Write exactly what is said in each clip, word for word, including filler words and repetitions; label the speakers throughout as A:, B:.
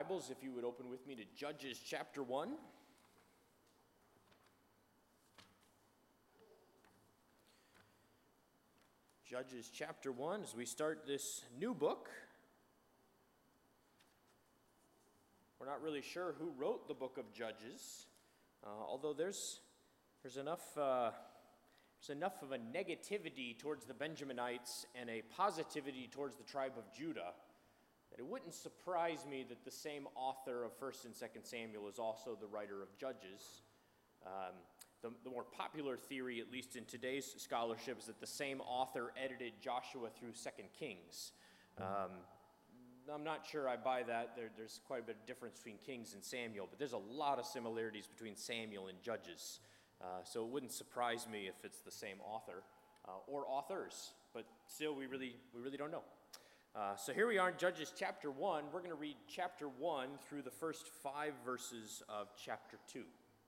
A: Bibles, if you would open with me to Judges chapter one. Judges chapter one, as we start this new book. We're not really sure who wrote the book of Judges, uh, although there's there's enough uh, there's enough of a negativity towards the Benjaminites and a positivity towards the tribe of Judah that it wouldn't surprise me that the same author of First and Second Samuel is also the writer of Judges. Um, the, the more popular theory, at least in today's scholarship, is that the same author edited Joshua through Second Kings. Um, I'm not sure I buy that. There, there's quite a bit of difference between Kings and Samuel, but there's a lot of similarities between Samuel and Judges. Uh, so it wouldn't surprise me if it's the same author uh, or authors, but still we really, we really don't know. Uh, so here we are in Judges chapter one. We're going to read chapter one through the first five verses of chapter two.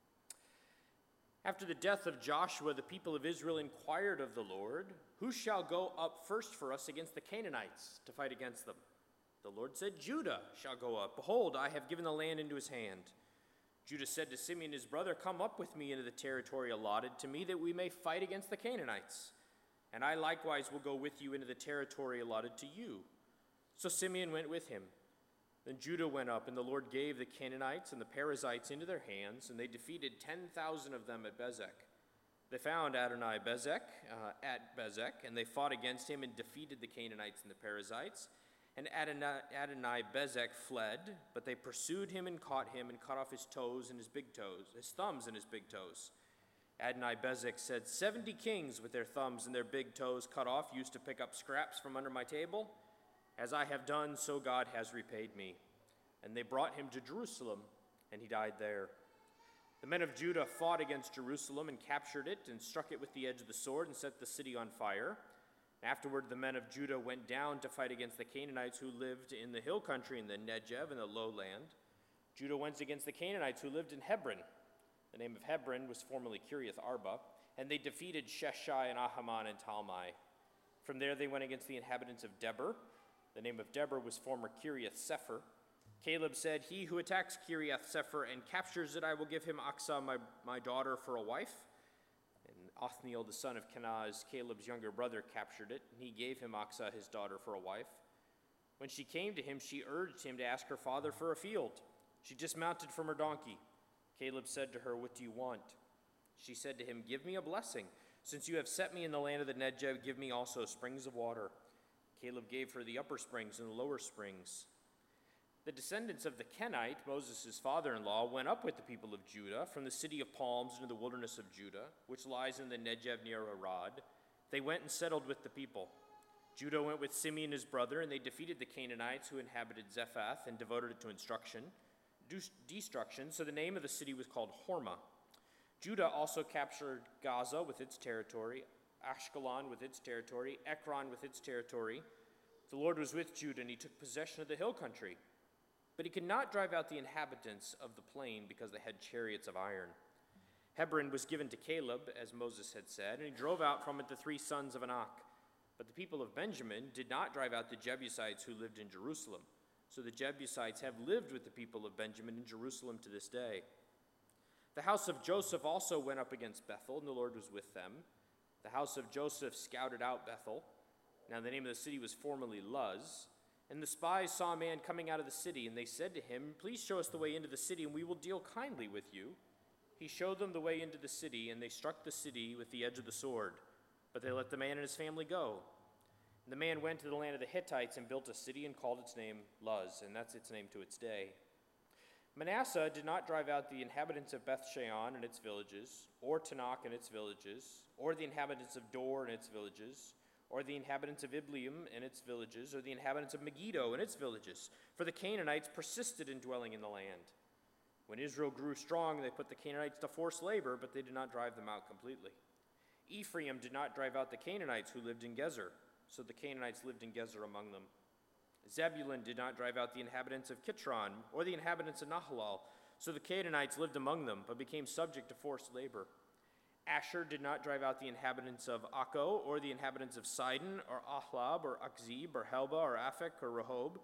A: After the death of Joshua, the people of Israel inquired of the Lord, "Who shall go up first for us against the Canaanites to fight against them?" The Lord said, "Judah shall go up. Behold, I have given the land into his hand." Judah said to Simeon his brother, "Come up with me into the territory allotted to me, that we may fight against the Canaanites. And I likewise will go with you into the territory allotted to you." So Simeon went with him. Then Judah went up, and the Lord gave the Canaanites and the Perizzites into their hands, and they defeated ten thousand of them at Bezek. They found Adoni-Bezek uh, at Bezek, and they fought against him and defeated the Canaanites and the Perizzites. And Adoni-Bezek fled, but they pursued him and caught him and cut off his toes and his big toes, his thumbs and his big toes. Adoni-Bezek said, "Seventy kings with their thumbs and their big toes cut off used to pick up scraps from under my table. As I have done, so God has repaid me." And they brought him to Jerusalem, and he died there. The men of Judah fought against Jerusalem and captured it and struck it with the edge of the sword and set the city on fire. Afterward, the men of Judah went down to fight against the Canaanites who lived in the hill country in the Negev and the lowland. Judah went against the Canaanites who lived in Hebron. The name of Hebron was formerly Kiriath Arba, and they defeated Sheshai and Ahiman and Talmai. From there they went against the inhabitants of Debir. The name of Debir was former Kiriath Sepher. Caleb said, "He who attacks Kiriath Sepher and captures it, I will give him Aksah, my, my daughter, for a wife." And Othniel, the son of Kenaz, Caleb's younger brother, captured it, and he gave him Aksah, his daughter, for a wife. When she came to him, she urged him to ask her father for a field. She dismounted from her donkey. Caleb said to her, "What do you want?" She said to him, "Give me a blessing. Since you have set me in the land of the Negev, give me also springs of water." Caleb gave her the upper springs and the lower springs. The descendants of the Kenite, Moses' father-in-law, went up with the people of Judah from the city of palms into the wilderness of Judah, which lies in the Negev near Arad. They went and settled with the people. Judah went with Simeon his brother, and they defeated the Canaanites who inhabited Zephath and devoted it to instruction, destruction, so the name of the city was called Hormah. Judah also captured Gaza with its territory, Ashkelon with its territory, Ekron with its territory. The Lord was with Judah, and he took possession of the hill country. But he could not drive out the inhabitants of the plain because they had chariots of iron. Hebron was given to Caleb, as Moses had said, and he drove out from it the three sons of Anak. But the people of Benjamin did not drive out the Jebusites who lived in Jerusalem. So the Jebusites have lived with the people of Benjamin in Jerusalem to this day. The house of Joseph also went up against Bethel, and the Lord was with them. The house of Joseph scouted out Bethel. Now the name of the city was formerly Luz. And the spies saw a man coming out of the city, and they said to him, "Please show us the way into the city, and we will deal kindly with you." He showed them the way into the city, and they struck the city with the edge of the sword. But they let the man and his family go. And the man went to the land of the Hittites and built a city and called its name Luz, and that's its name to its day. Manasseh did not drive out the inhabitants of Beth-shean and its villages, or Tanakh and its villages, or the inhabitants of Dor and its villages, or the inhabitants of Ibleam and its villages, or the inhabitants of Megiddo and its villages, for the Canaanites persisted in dwelling in the land. When Israel grew strong, they put the Canaanites to forced labor, but they did not drive them out completely. Ephraim did not drive out the Canaanites who lived in Gezer, so the Canaanites lived in Gezer among them. Zebulun did not drive out the inhabitants of Kitron, or the inhabitants of Nahalal, so the Canaanites lived among them, but became subject to forced labor. Asher did not drive out the inhabitants of Akko, or the inhabitants of Sidon, or Ahlab, or Akzib, or Helba, or Aphek, or Rehob,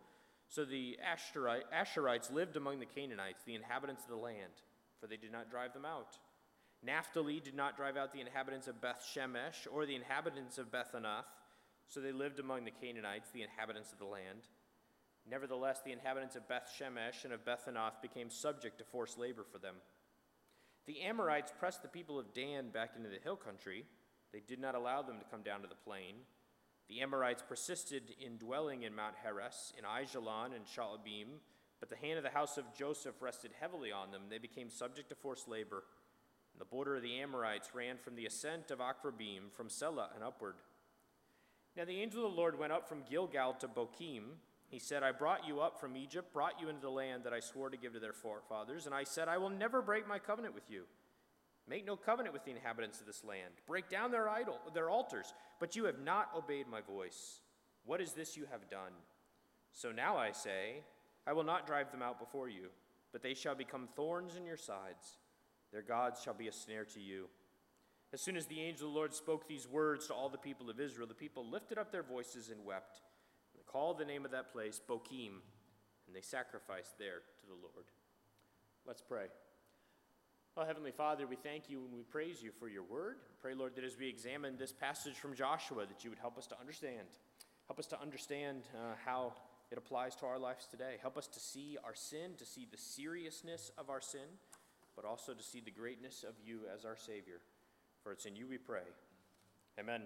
A: So the Asheri- Asherites lived among the Canaanites, the inhabitants of the land, for they did not drive them out. Naphtali did not drive out the inhabitants of Beth Shemesh or the inhabitants of Beth Anath, so they lived among the Canaanites, the inhabitants of the land. Nevertheless, the inhabitants of Beth Shemesh and of Beth Anath became subject to forced labor for them. The Amorites pressed the people of Dan back into the hill country. They did not allow them to come down to the plain. The Amorites persisted in dwelling in Mount Heres, in Aijalon and Shaalbim, but the hand of the house of Joseph rested heavily on them. They became subject to forced labor. And the border of the Amorites ran from the ascent of Akrabim, from Selah and upward. Now the angel of the Lord went up from Gilgal to Bochim. He said, I brought you up from Egypt, brought you into the land that I swore to give to their forefathers, and I said, I will never break my covenant with you. Make no covenant with the inhabitants of this land. Break down their idol, their altars, but you have not obeyed my voice. What is this you have done? So now I say, I will not drive them out before you, but they shall become thorns in your sides. Their gods shall be a snare to you. As soon as the angel of the Lord spoke these words to all the people of Israel, the people lifted up their voices and wept. They called the name of that place Bochim, and they sacrificed there to the Lord. Let's pray. Oh, Heavenly Father, we thank you and we praise you for your word. Pray, Lord, that as we examine this passage from Joshua, that you would help us to understand. Help us to understand uh, how it applies to our lives today. Help us to see our sin, to see the seriousness of our sin, but also to see the greatness of you as our Savior. For it's in you we pray. Amen.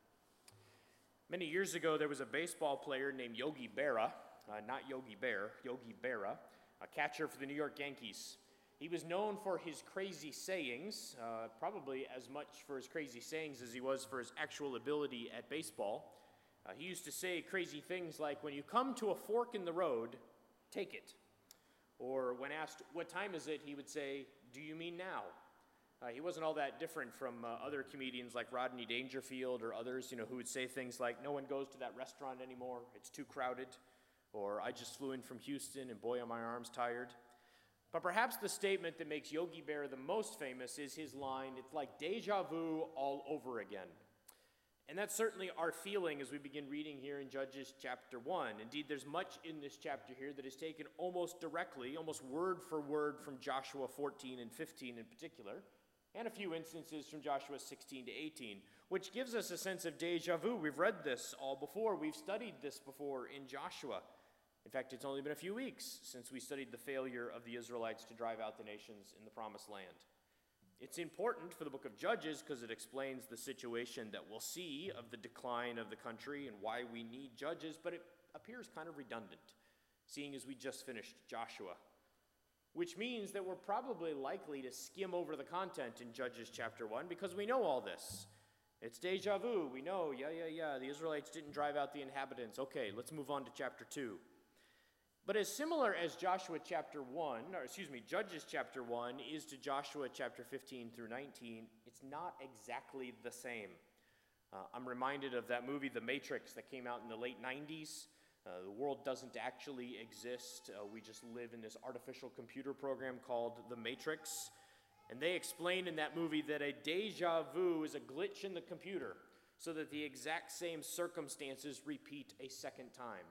A: Many years ago, there was a baseball player named Yogi Berra, uh, not Yogi Bear, Yogi Berra, a catcher for the New York Yankees. He was known for his crazy sayings, uh, probably as much for his crazy sayings as he was for his actual ability at baseball. Uh, he used to say crazy things like, when you come to a fork in the road, take it. Or when asked, what time is it, he would say, do you mean now? Uh, he wasn't all that different from uh, other comedians like Rodney Dangerfield or others, you know, who would say things like, no one goes to that restaurant anymore, it's too crowded. Or I just flew in from Houston and boy, are my arms tired. But perhaps the statement that makes Yogi Berra the most famous is his line, it's like deja vu all over again. And that's certainly our feeling as we begin reading here in Judges chapter one. Indeed, there's much in this chapter here that is taken almost directly, almost word for word from Joshua fourteen and fifteen in particular, and a few instances from Joshua sixteen to eighteen, which gives us a sense of deja vu. We've read this all before. We've studied this before in Joshua. In fact, it's only been a few weeks since we studied the failure of the Israelites to drive out the nations in the Promised Land. It's important for the book of Judges because it explains the situation that we'll see of the decline of the country and why we need judges, but it appears kind of redundant, seeing as we just finished Joshua, which means that we're probably likely to skim over the content in Judges chapter one because we know all this. It's deja vu. We know, yeah, yeah, yeah, the Israelites didn't drive out the inhabitants. Okay, let's move on to chapter two. But as similar as Joshua chapter one, or excuse me, Judges chapter one is to Joshua chapter fifteen through nineteen, it's not exactly the same. Uh, I'm reminded of that movie, The Matrix, that came out in the late nineties. Uh, the world doesn't actually exist. Uh, we just live in this artificial computer program called The Matrix. And they explain in that movie that a deja vu is a glitch in the computer so that the exact same circumstances repeat a second time.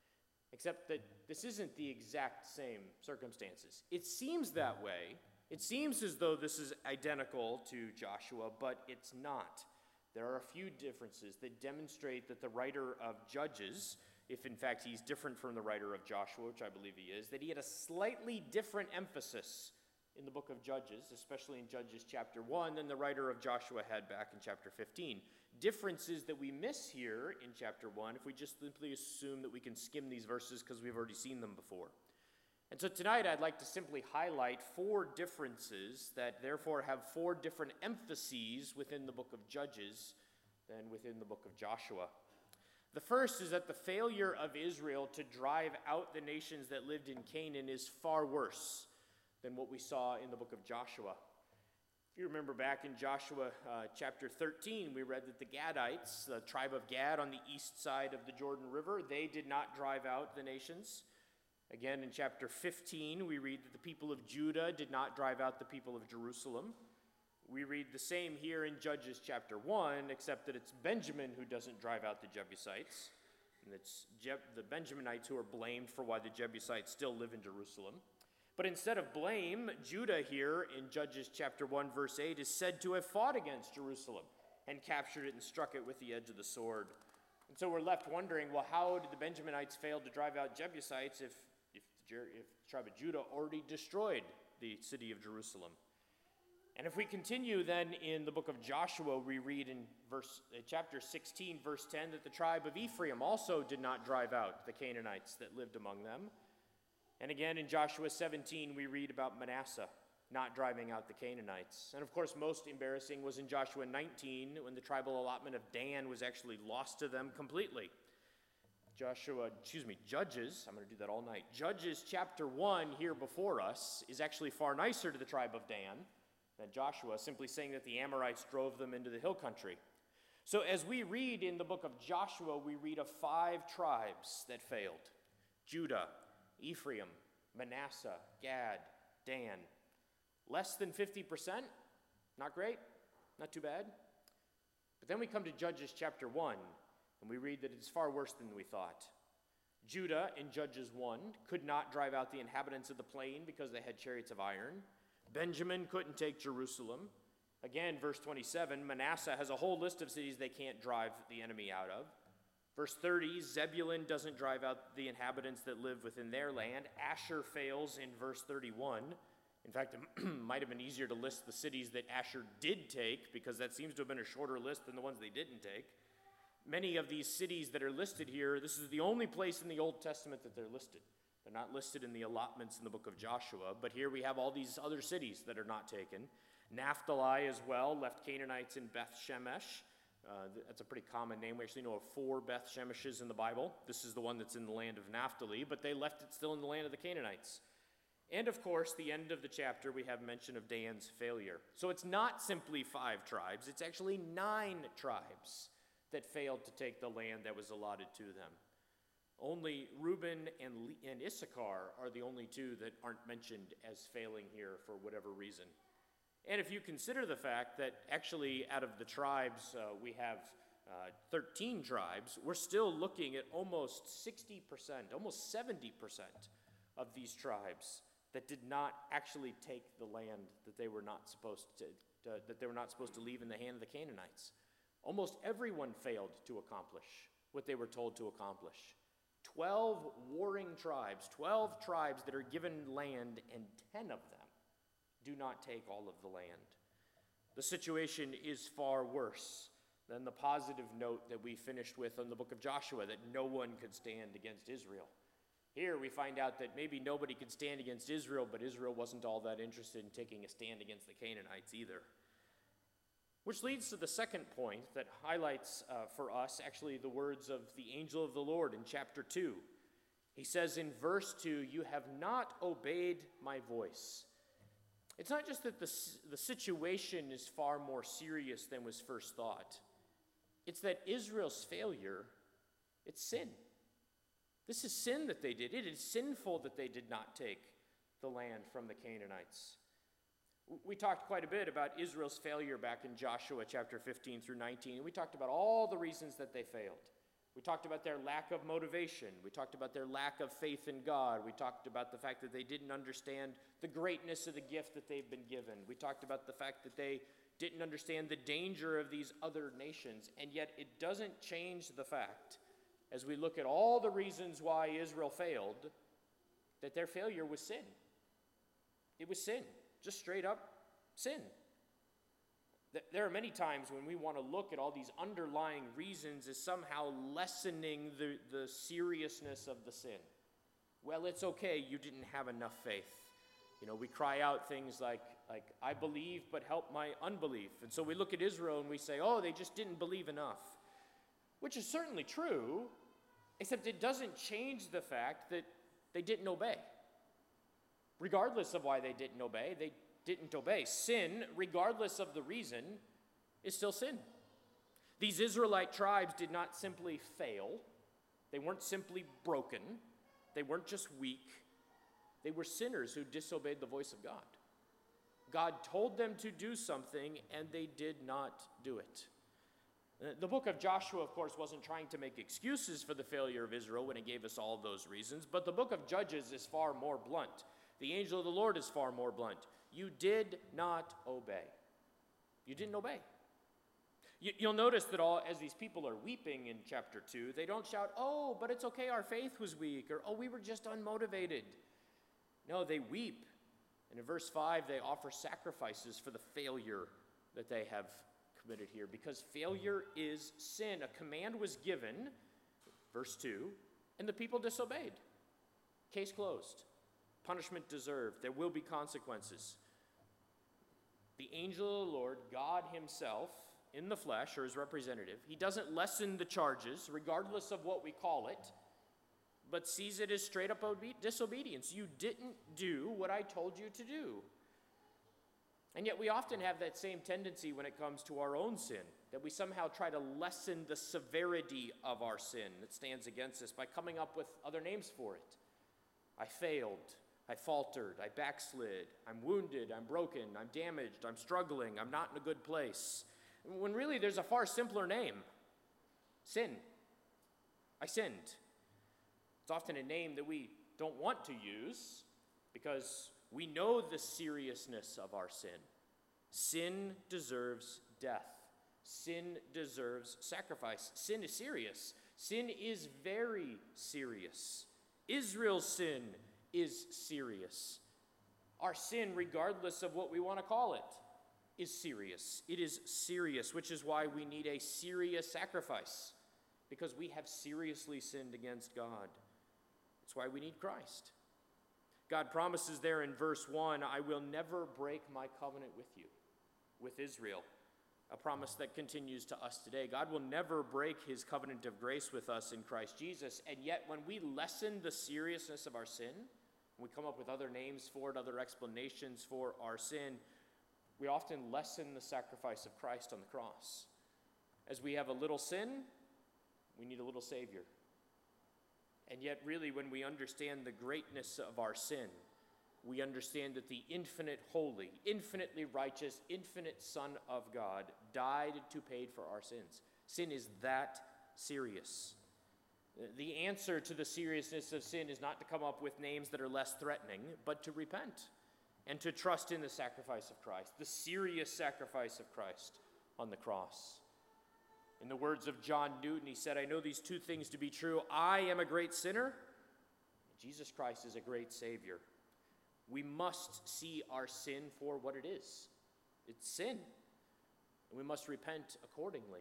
A: Except that this isn't the exact same circumstances. It seems that way. It seems as though this is identical to Joshua, but it's not. There are a few differences that demonstrate that the writer of Judges, if in fact he's different from the writer of Joshua, which I believe he is, that he had a slightly different emphasis in the book of Judges, especially in Judges chapter one, than the writer of Joshua had back in chapter fifteen. Differences that we miss here in chapter one if we just simply assume that we can skim these verses because we've already seen them before. And so tonight I'd like to simply highlight four differences that therefore have four different emphases within the book of Judges than within the book of Joshua. The first is that the failure of Israel to drive out the nations that lived in Canaan is far worse than what we saw in the book of Joshua. If you remember back in Joshua uh, chapter thirteen, we read that the Gadites, the tribe of Gad on the east side of the Jordan River, they did not drive out the nations. Again, in chapter fifteen, we read that the people of Judah did not drive out the people of Jerusalem. We read the same here in Judges chapter one, except that it's Benjamin who doesn't drive out the Jebusites. And it's Jeb- the Benjaminites who are blamed for why the Jebusites still live in Jerusalem. But instead of blame, Judah here in Judges chapter one, verse eight, is said to have fought against Jerusalem and captured it and struck it with the edge of the sword. And so we're left wondering, well, how did the Benjaminites fail to drive out Jebusites if, if, the, if the tribe of Judah already destroyed the city of Jerusalem? And if we continue then in the book of Joshua, we read in verse, uh, chapter sixteen, verse ten, that the tribe of Ephraim also did not drive out the Canaanites that lived among them. And again in Joshua seventeen, we read about Manasseh not driving out the Canaanites. And of course, most embarrassing was in Joshua nineteen, when the tribal allotment of Dan was actually lost to them completely. Joshua, excuse me, Judges, I'm going to do that all night. Judges chapter one here before us is actually far nicer to the tribe of Dan than Joshua, simply saying that the Amorites drove them into the hill country. So as we read in the book of Joshua, we read of five tribes that failed: Judah, Ephraim, Manasseh, Gad, Dan. Less than fifty percent? Not great, not too bad. But then we come to Judges chapter one, and we read that it's far worse than we thought. Judah, in Judges one, could not drive out the inhabitants of the plain because they had chariots of iron. Benjamin couldn't take Jerusalem. Again, verse twenty-seven, Manasseh has a whole list of cities they can't drive the enemy out of. Verse thirty, Zebulun doesn't drive out the inhabitants that live within their land. Asher fails in verse thirty-one. In fact, it might have been easier to list the cities that Asher did take, because that seems to have been a shorter list than the ones they didn't take. Many of these cities that are listed here, this is the only place in the Old Testament that they're listed. They're not listed in the allotments in the book of Joshua, but here we have all these other cities that are not taken. Naphtali as well left Canaanites in Beth Shemesh. Uh, that's a pretty common name. We actually know of four Beth Shemeshes in the Bible. This is the one that's in the land of Naphtali, but they left it still in the land of the Canaanites. And of course, the end of the chapter, we have mention of Dan's failure. So it's not simply five tribes, it's actually nine tribes that failed to take the land that was allotted to them. Only Reuben and, Le- and Issachar are the only two that aren't mentioned as failing here for whatever reason. And if you consider the fact that actually out of the tribes, uh, we have uh, thirteen tribes, we're still looking at almost sixty percent, almost seventy percent of these tribes that did not actually take the land that they were not supposed to, to that they were not supposed to leave in the hand of the Canaanites. Almost everyone failed to accomplish what they were told to accomplish. Twelve warring tribes, twelve tribes that are given land, and ten of them do not take all of the land. The situation is far worse than the positive note that we finished with on the book of Joshua, that no one could stand against Israel. Here we find out that maybe nobody could stand against Israel, but Israel wasn't all that interested in taking a stand against the Canaanites either. Which leads to the second point that highlights uh, for us actually the words of the angel of the Lord in chapter two. He says in verse two, "You have not obeyed my voice." It's not just that the, the situation is far more serious than was first thought. It's that Israel's failure, it's sin. This is sin that they did. It is sinful that they did not take the land from the Canaanites. We talked quite a bit about Israel's failure back in Joshua chapter fifteen through nineteen, and we talked about all the reasons that they failed. We talked about their lack of motivation. We talked about their lack of faith in God. We talked about the fact that they didn't understand the greatness of the gift that they've been given. We talked about the fact that they didn't understand the danger of these other nations, and yet it doesn't change the fact, as we look at all the reasons why Israel failed, that their failure was sin. It was sin. Just straight up sin. There are many times when we want to look at all these underlying reasons as somehow lessening the, the seriousness of the sin. Well, it's okay, you didn't have enough faith. You know, we cry out things like, like, I believe, but help my unbelief. And so we look at Israel and we say, oh, they just didn't believe enough. Which is certainly true, except it doesn't change the fact that they didn't obey. Regardless of why they didn't obey, they didn't obey. Sin, regardless of the reason, is still sin. These Israelite tribes did not simply fail. They weren't simply broken. They weren't just weak. They were sinners who disobeyed the voice of God. God told them to do something, and they did not do it. Uh, The book of Joshua, of course, wasn't trying to make excuses for the failure of Israel when it gave us all those reasons, but the book of Judges is far more blunt. The angel of the Lord is far more blunt. You did not obey. You didn't obey. You, you'll notice that all as these people are weeping in chapter two, they don't shout, "Oh, but it's okay, our faith was weak," or "Oh, we were just unmotivated." No, they weep. And in verse five, they offer sacrifices for the failure that they have committed here, because failure is sin. A command was given, verse two, and the people disobeyed. Case closed. Punishment deserved. There will be consequences. The angel of the Lord, God himself, in the flesh, or his representative, he doesn't lessen the charges, regardless of what we call it, but sees it as straight up obe- disobedience. You didn't do what I told you to do. And yet we often have that same tendency when it comes to our own sin, that we somehow try to lessen the severity of our sin that stands against us by coming up with other names for it. I failed. I faltered. I backslid. I'm wounded. I'm broken. I'm damaged. I'm struggling. I'm not in a good place. When really there's a far simpler name. Sin. I sinned. It's often a name that we don't want to use because we know the seriousness of our sin. Sin deserves death. Sin deserves sacrifice. Sin is serious. Sin is very serious. Israel's sin is serious. Our sin, regardless of what we want to call it, is serious. It is serious, which is why we need a serious sacrifice, because we have seriously sinned against God. That's why we need Christ. God promises there in verse one, "I will never break my covenant with you," with Israel, a promise that continues to us today. God will never break his covenant of grace with us in Christ Jesus, and yet when we lessen the seriousness of our sin, we come up with other names for it, other explanations for our sin, we often lessen the sacrifice of Christ on the cross. As we have a little sin, we need a little Savior. And yet, really, when we understand the greatness of our sin, we understand that the infinite holy, infinitely righteous, infinite Son of God died to pay for our sins. Sin is that serious. The answer to the seriousness of sin is not to come up with names that are less threatening, but to repent and to trust in the sacrifice of Christ, the serious sacrifice of Christ on the cross. In the words of John Newton, he said, "I know these two things to be true. I am a great sinner. Jesus Christ is a great Savior." We must see our sin for what it is. It's sin. And we must repent accordingly.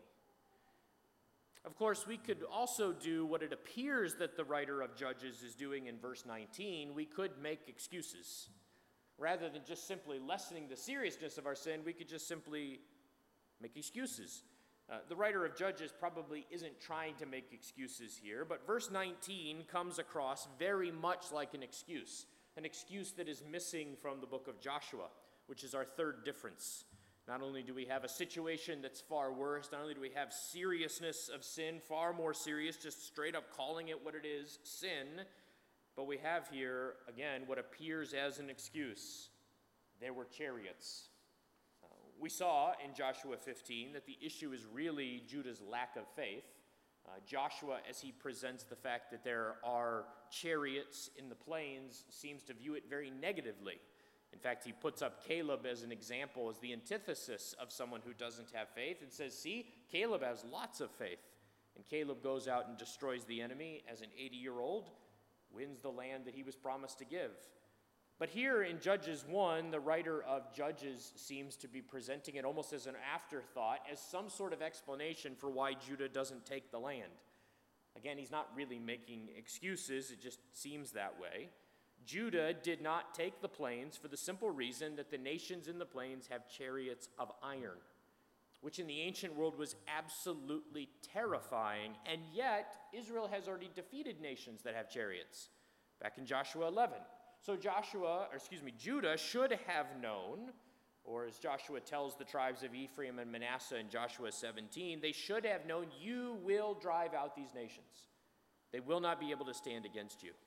A: Of course, we could also do what it appears that the writer of Judges is doing in verse nineteen. We could make excuses. Rather than just simply lessening the seriousness of our sin, we could just simply make excuses. Uh, the writer of Judges probably isn't trying to make excuses here, but verse nineteen comes across very much like an excuse, an excuse that is missing from the book of Joshua, which is our third difference. Not only do we have a situation that's far worse, not only do we have seriousness of sin, far more serious, just straight up calling it what it is, sin, but we have here, again, what appears as an excuse. There were chariots. We saw in Joshua fifteen that the issue is really Judah's lack of faith. Uh, Joshua, as he presents the fact that there are chariots in the plains, seems to view it very negatively. In fact, he puts up Caleb as an example, as the antithesis of someone who doesn't have faith, and says, see, Caleb has lots of faith. And Caleb goes out and destroys the enemy as an eighty-year-old, wins the land that he was promised to give. But here in Judges one, the writer of Judges seems to be presenting it almost as an afterthought, as some sort of explanation for why Judah doesn't take the land. Again, he's not really making excuses, it just seems that way. Judah did not take the plains for the simple reason that the nations in the plains have chariots of iron, which in the ancient world was absolutely terrifying, and yet Israel has already defeated nations that have chariots. Back in Joshua eleven. So Joshua, or excuse me, Judah should have known, or as Joshua tells the tribes of Ephraim and Manasseh in Joshua seventeen, they should have known you will drive out these nations. They will not be able to stand against you.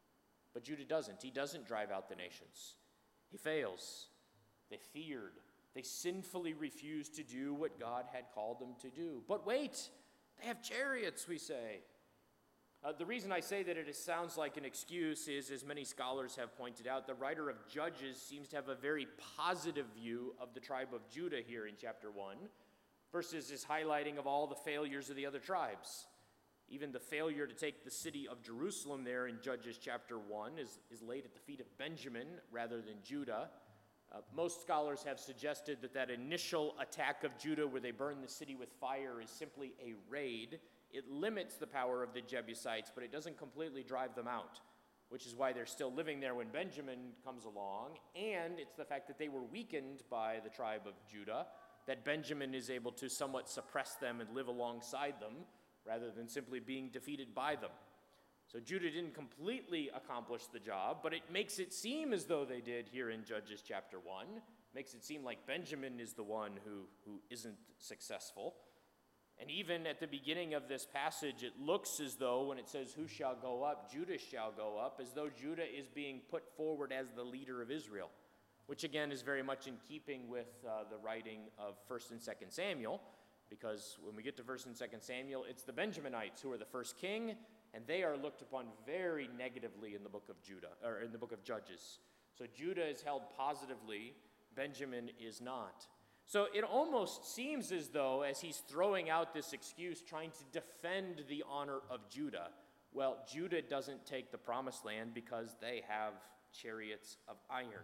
A: But Judah doesn't. He doesn't drive out the nations. He fails. They feared. They sinfully refuse to do what God had called them to do. But wait, they have chariots, we say. Uh, the reason I say that it is, sounds like an excuse is, as many scholars have pointed out, the writer of Judges seems to have a very positive view of the tribe of Judah here in chapter one, versus his highlighting of all the failures of the other tribes. Even the failure to take the city of Jerusalem there in Judges chapter one is, is laid at the feet of Benjamin rather than Judah. Uh, most scholars have suggested that that initial attack of Judah where they burn the city with fire is simply a raid. It limits the power of the Jebusites, but it doesn't completely drive them out, which is why they're still living there when Benjamin comes along. And it's the fact that they were weakened by the tribe of Judah, that Benjamin is able to somewhat suppress them and live alongside them, rather than simply being defeated by them. So Judah didn't completely accomplish the job, but it makes it seem as though they did here in Judges chapter one. Makes it seem like Benjamin is the one who, who isn't successful. And even at the beginning of this passage, it looks as though when it says, who shall go up, Judah shall go up, as though Judah is being put forward as the leader of Israel, which again is very much in keeping with uh, the writing of First and Second Samuel, because when we get to First and Second Samuel, it's the Benjaminites who are the first king, and they are looked upon very negatively in the book of Judah, or in the book of Judges. So Judah is held positively, Benjamin is not. So it almost seems as though, as he's throwing out this excuse, trying to defend the honor of Judah, well, Judah doesn't take the promised land because they have chariots of iron.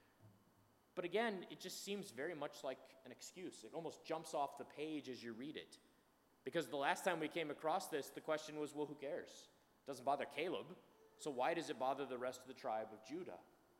A: But again, it just seems very much like an excuse. It almost jumps off the page as you read it. Because the last time we came across this, the question was, well, who cares? It doesn't bother Caleb, so why does it bother the rest of the tribe of Judah?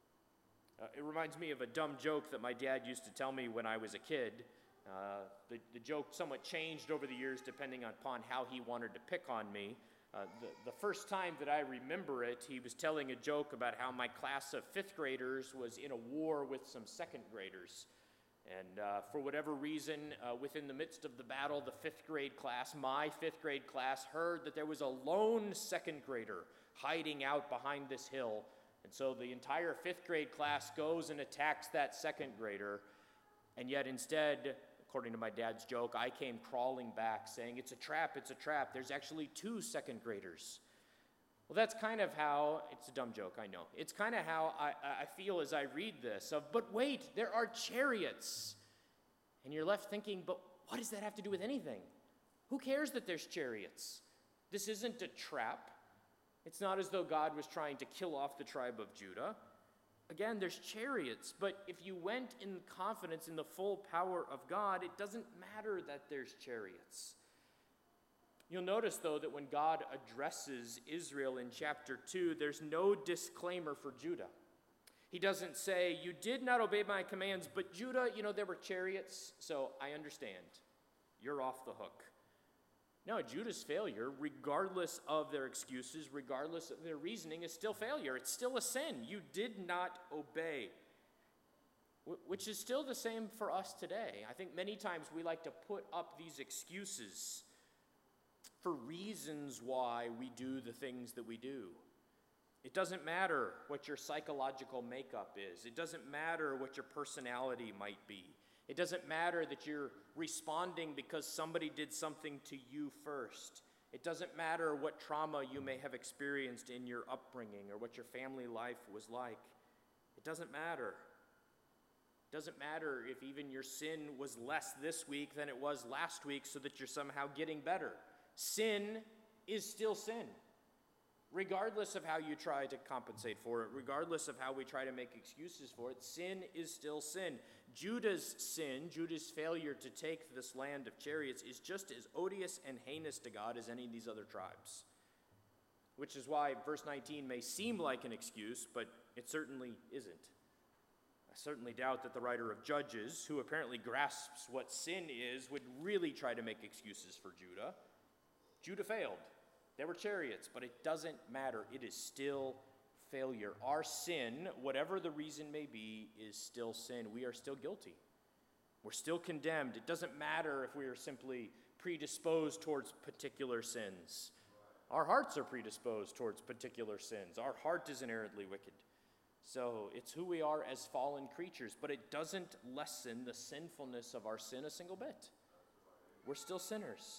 A: Uh, it reminds me of a dumb joke that my dad used to tell me when I was a kid. Uh, the, the joke somewhat changed over the years depending upon how he wanted to pick on me. Uh, the, the first time that I remember it, he was telling a joke about how my class of fifth graders was in a war with some second graders. And uh, for whatever reason, uh, within the midst of the battle, the fifth grade class, my fifth grade class, heard that there was a lone second grader hiding out behind this hill. And so the entire fifth grade class goes and attacks that second grader. And yet instead, according to my dad's joke, I came crawling back saying, it's a trap, it's a trap. There's actually two second graders. Well, that's kind of how, it's a dumb joke, I know. It's kind of how I, I feel as I read this of, but wait, there are chariots. And you're left thinking, but what does that have to do with anything? Who cares that there's chariots? This isn't a trap. It's not as though God was trying to kill off the tribe of Judah. Again, there's chariots, but if you went in confidence in the full power of God, it doesn't matter that there's chariots. You'll notice, though, that when God addresses Israel in chapter two, there's no disclaimer for Judah. He doesn't say, you did not obey my commands, but Judah, you know, there were chariots, so I understand. You're off the hook. No, Judah's failure, regardless of their excuses, regardless of their reasoning, is still failure. It's still a sin. You did not obey, which is still the same for us today. I think many times we like to put up these excuses for reasons why we do the things that we do. It doesn't matter what your psychological makeup is. It doesn't matter what your personality might be. It doesn't matter that you're responding because somebody did something to you first. It doesn't matter what trauma you may have experienced in your upbringing or what your family life was like. It doesn't matter. It doesn't matter if even your sin was less this week than it was last week so that you're somehow getting better. Sin is still sin, regardless of how you try to compensate for it, regardless of how we try to make excuses for it. Sin is still sin. Judah's sin, Judah's failure to take this land of chariots, is just as odious and heinous to God as any of these other tribes, which is why verse nineteen may seem like an excuse, but it certainly isn't. I certainly doubt that the writer of Judges, who apparently grasps what sin is, would really try to make excuses for Judah. Judah failed. There were chariots, but it doesn't matter. It is still failure. Our sin, whatever the reason may be, is still sin. We are still guilty. We're still condemned. It doesn't matter if we are simply predisposed towards particular sins. Our hearts are predisposed towards particular sins. Our heart is inherently wicked. So it's who we are as fallen creatures, but it doesn't lessen the sinfulness of our sin a single bit. We're still sinners.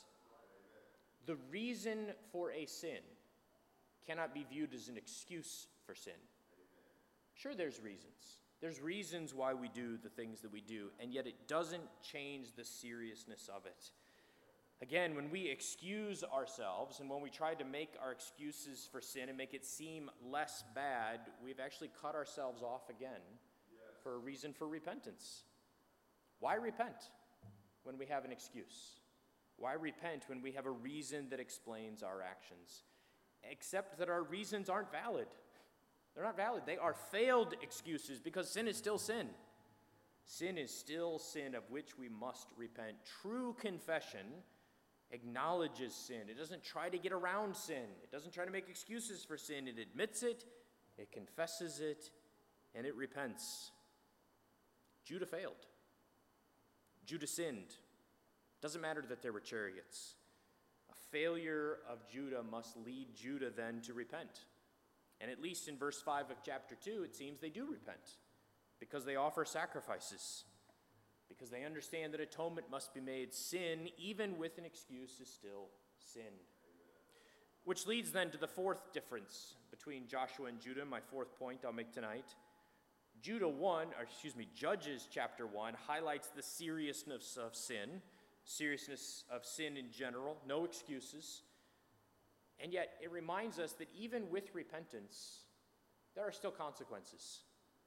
A: The reason for a sin cannot be viewed as an excuse for sin. Sure, there's reasons. There's reasons why we do the things that we do, and yet it doesn't change the seriousness of it. Again, when we excuse ourselves and when we try to make our excuses for sin and make it seem less bad, we've actually cut ourselves off again for a reason for repentance. Why repent when we have an excuse? Why repent when we have a reason that explains our actions? Except that our reasons aren't valid. They're not valid. They are failed excuses because sin is still sin. Sin is still sin of which we must repent. True confession acknowledges sin. It doesn't try to get around sin. It doesn't try to make excuses for sin. It admits it, it confesses it, and it repents. Judah failed. Judah sinned. Doesn't matter that there were chariots. A failure of Judah must lead Judah then to repent. And at least in verse five of chapter two, it seems they do repent because they offer sacrifices, because they understand that atonement must be made. Sin, even with an excuse, is still sin. Which leads then to the fourth difference between Joshua and Judah, my fourth point I'll make tonight. Judah one, or excuse me, Judges chapter one highlights the seriousness of sin, seriousness of sin in general, no excuses. And yet it reminds us that even with repentance, there are still consequences.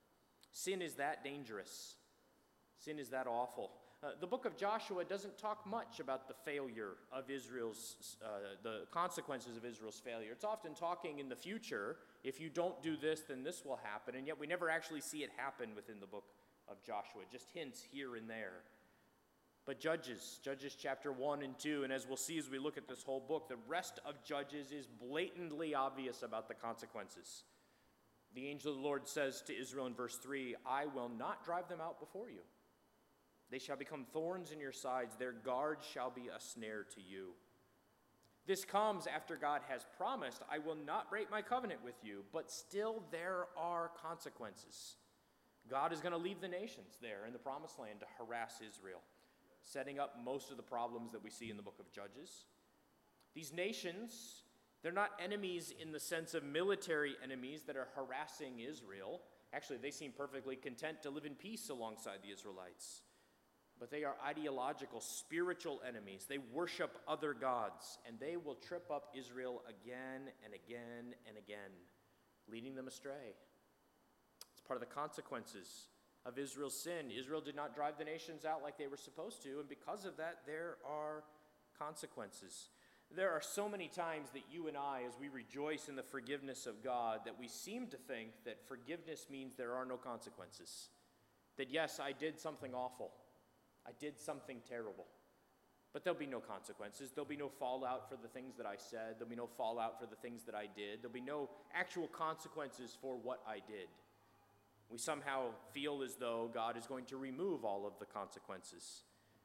A: Sin is that dangerous. Sin is that awful. Uh, the book of Joshua doesn't talk much about the failure of Israel's, uh, the consequences of Israel's failure. It's often talking in the future, if you don't do this, then this will happen. And yet we never actually see it happen within the book of Joshua, just hints here and there. But Judges, Judges chapter one and two, and as we'll see as we look at this whole book, the rest of Judges is blatantly obvious about the consequences. The angel of the Lord says to Israel in verse three, I will not drive them out before you. They shall become thorns in your sides. Their guards shall be a snare to you. This comes after God has promised, I will not break my covenant with you, but still there are consequences. God is going to leave the nations there in the promised land to harass Israel, setting up most of the problems that we see in the book of Judges. These nations, they're not enemies in the sense of military enemies that are harassing Israel. Actually, they seem perfectly content to live in peace alongside the Israelites. But they are ideological, spiritual enemies. They worship other gods, and they will trip up Israel again and again and again, leading them astray. It's part of the consequences of Israel's sin. Israel did not drive the nations out like they were supposed to, and because of that, there are consequences. There are so many times that you and I, as we rejoice in the forgiveness of God, that we seem to think that forgiveness means there are no consequences. That yes, I did something awful. I did something terrible. But there'll be no consequences. There'll be no fallout for the things that I said. There'll be no fallout for the things that I did. There'll be no actual consequences for what I did. We somehow feel as though God is going to remove all of the consequences.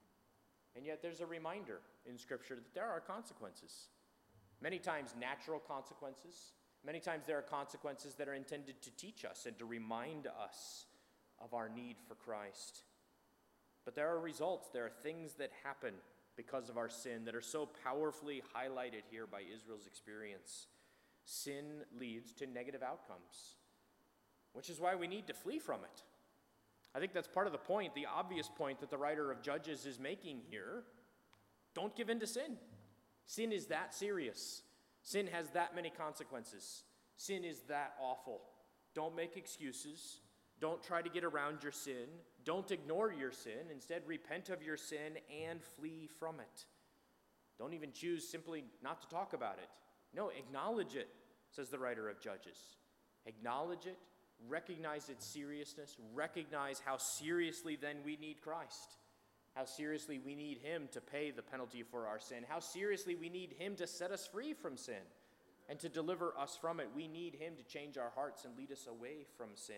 A: And yet there's a reminder in Scripture that there are consequences. Many times natural consequences. Many times there are consequences that are intended to teach us and to remind us of our need for Christ. But there are results. There are things that happen because of our sin that are so powerfully highlighted here by Israel's experience. Sin leads to negative outcomes, which is why we need to flee from it. I think that's part of the point, the obvious point that the writer of Judges is making here. Don't give in to sin. Sin is that serious. Sin has that many consequences. Sin is that awful. Don't make excuses. Don't try to get around your sin. Don't ignore your sin. Instead, repent of your sin and flee from it. Don't even choose simply not to talk about it. No, acknowledge it, says the writer of Judges. Acknowledge it. Recognize its seriousness. Recognize how seriously then we need Christ. How seriously we need him to pay the penalty for our sin. How seriously we need him to set us free from sin and to deliver us from it. We need him to change our hearts and lead us away from sin.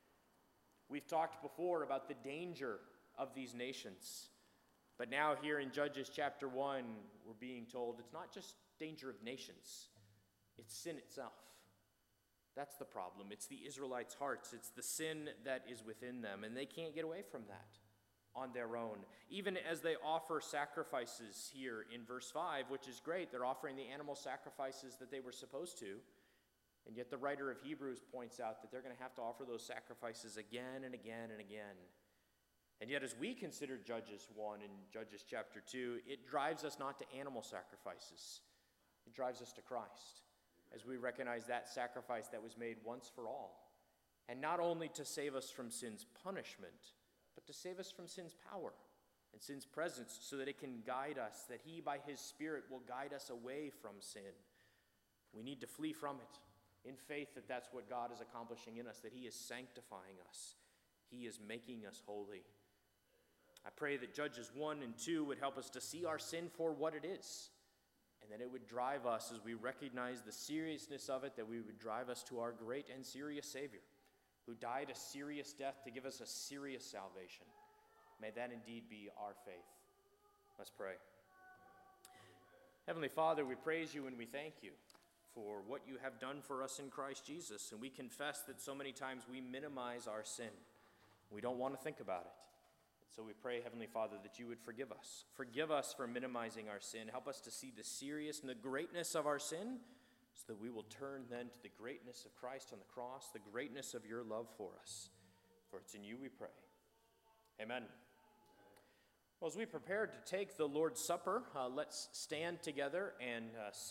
A: We've talked before about the danger of these nations. But now here in Judges chapter one, we're being told it's not just danger of nations. It's sin itself. That's the problem. It's the Israelites' hearts. It's the sin that is within them, and they can't get away from that on their own. Even as they offer sacrifices here in verse five, which is great, they're offering the animal sacrifices that they were supposed to, and yet the writer of Hebrews points out that they're going to have to offer those sacrifices again and again and again. And yet as we consider Judges one and Judges chapter two, it drives us not to animal sacrifices. It drives us to Christ, as we recognize that sacrifice that was made once for all, and not only to save us from sin's punishment, but to save us from sin's power and sin's presence, so that it can guide us, that he by his Spirit will guide us away from sin. We need to flee from it in faith that that's what God is accomplishing in us, that he is sanctifying us. He is making us holy. I pray that Judges one and two would help us to see our sin for what it is, and that it would drive us, as we recognize the seriousness of it, that we would drive us to our great and serious Savior, who died a serious death to give us a serious salvation. May that indeed be our faith. Let's pray. Heavenly Father, we praise you and we thank you for what you have done for us in Christ Jesus, and we confess that so many times we minimize our sin. We don't want to think about it. So we pray, Heavenly Father, that you would forgive us. Forgive us for minimizing our sin. Help us to see the seriousness and the greatness of our sin, so that we will turn then to the greatness of Christ on the cross, the greatness of your love for us. For it's in you we pray. Amen. Well, as we prepare to take the Lord's Supper, uh, let's stand together and uh,